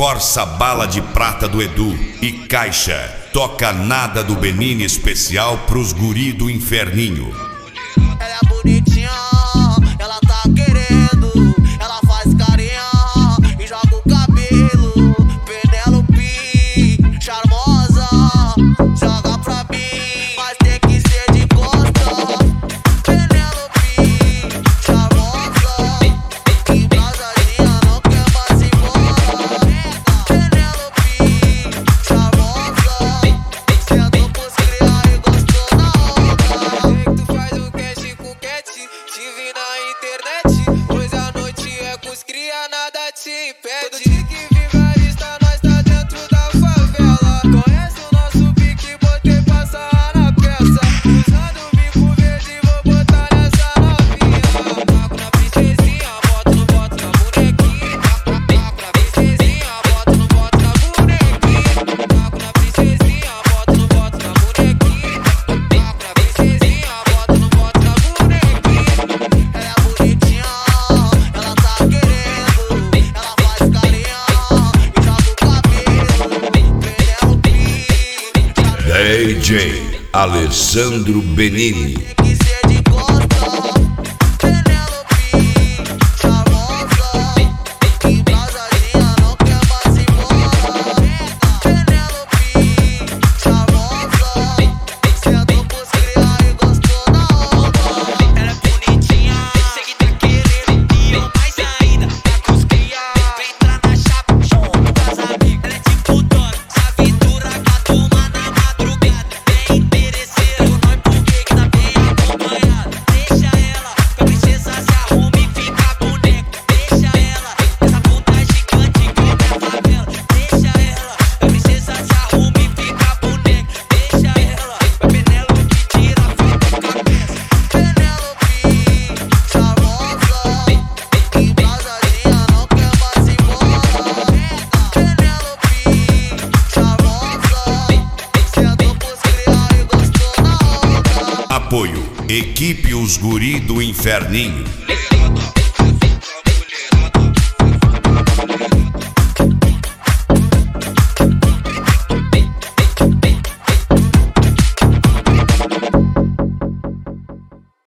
Corsa Bala de Prata do Edu e Caixa toca Nada do Benini especial pros guri do Inferninho. Ela é bonitinha, ela tá querendo, ela faz carinha e joga o cabelo. Penélope, charmosa, joga pra mim, mas tem que ser de costa. Penélope, charmosa, embrasadinha, não quer mais ir embora. Penélope, charmosa, sentou pros cria e gostou na hora. Tu faz o cash com cat, te vi na internet. Hoje a noite é com os cria, nada te impede. Todo dia que vigarista, nós tá dentro da favela. Conhece o nosso pique, botei passar na peça. Usando o bico verde, vou botar nessa novinha. Taco na princesinha, boto no boto na bonequinha. Taco na princesinha, boto no boto na bonequinha. Taco na princesinha, boto no boto na bonequinha. Taco na princesinha, boto no boto na bonequinha. Ela é bonitinha, ela tá querendo, ela faz carinha e joga o cabelo. Penélope, DJ Alessandro Benini. tem que ser de costa. Penélope, charmosa, embrasadinha, não quer mais ir embora. Penélope, charmosa, sentou pros cria e gostou na hora. Ela é bonitinha, sei que tá querendo e eu mais ainda. Tá com os cria, vem entrar na chapa, junto com as amigas. Ela é tipo Dora, sabe dura, gatuma na madrugada. Bem interesseira, nós porque que tá bem acompanhada. Deixa ela, que a princesa se arruma e fica boneca. Deixa ela, essa puta gigante cobre a favela. Deixa ela, que a princesa se arruma e fica boneca. Deixa ela, a Penélope tira a foto com a cabeça. Penélope, charmosa, embrasadinha, não quer mais ir embora. Penélope, charmosa, sentou pros cria e gostou na hora. Apoio Equipe Os Guri do Inferninho.